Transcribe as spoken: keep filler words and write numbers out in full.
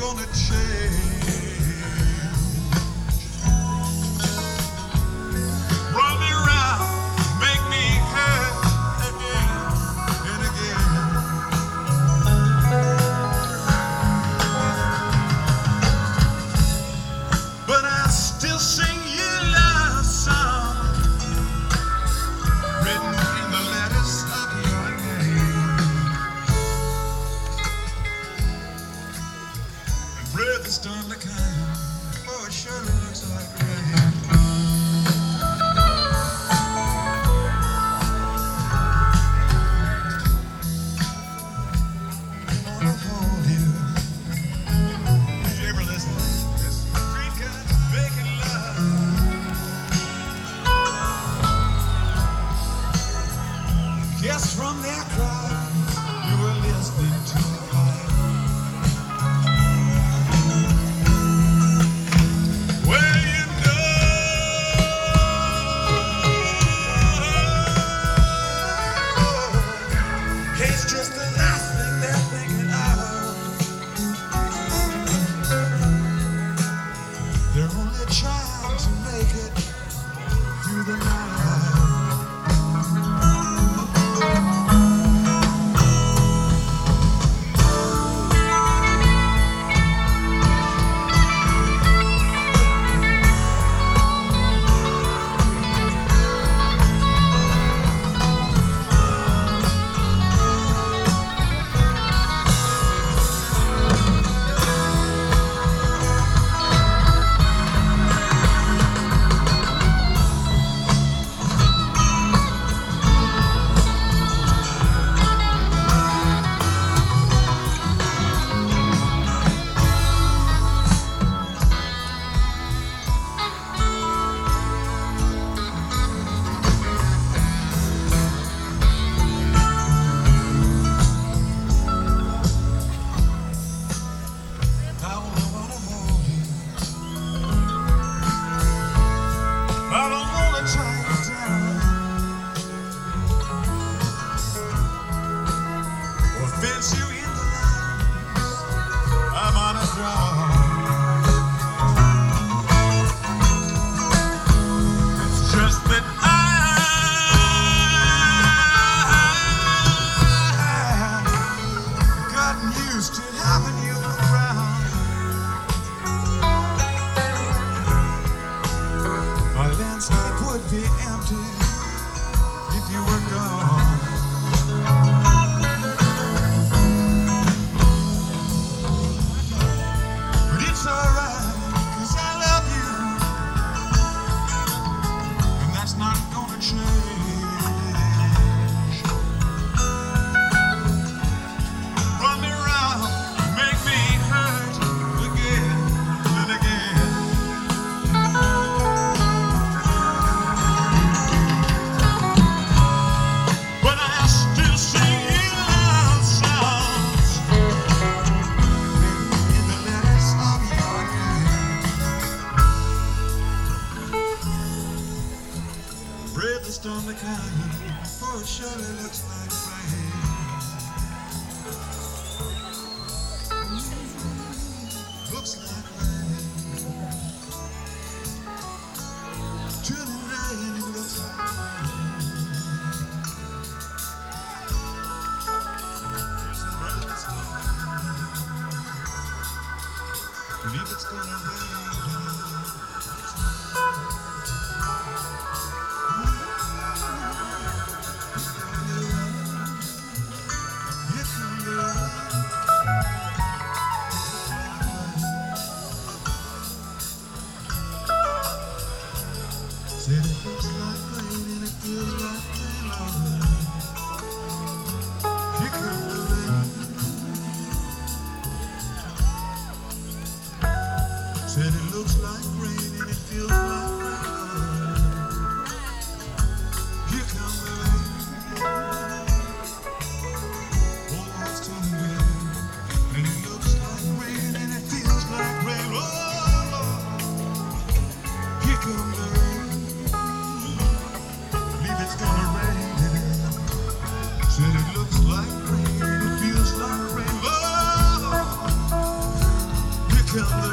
gonna change. Run me round, make me hurt again and again. But I still sing you love song written in the letters of your name. And brother's done the kind, oh, it surely looks like rain. I wanna hold you. Did you ever listen? This street guy making love. Yes, from that crowd, you were listening to the choir. Well, you know, it's just the last thing they're thinking of. They're only trying to make it through the night. Fence you in the lines, I'm on a draw. It's just that I gotten used to having you around. My landscape would be empty if you were gone. It's alright, 'cause I love you, and that's not gonna change. Run me round, make me hurt again and again. But I still sing you love songs in the letters of your name. Brother's done the kind, for it surely looks like rain. Looks like rain. To the rain, it looks like rain. Brother's done the kind. Believe it's gonna rain. Here come the rain. Said it looks like rain and it feels like rain. Here come the rain. Said it looks like rain and it feels like rain. Here come the rain. Oh, it's turning red, and it looks like rain and it feels like rain. Oh, here come the rain. Believe it's gonna rain. Said it looks like rain and it feels like rain. Oh, come the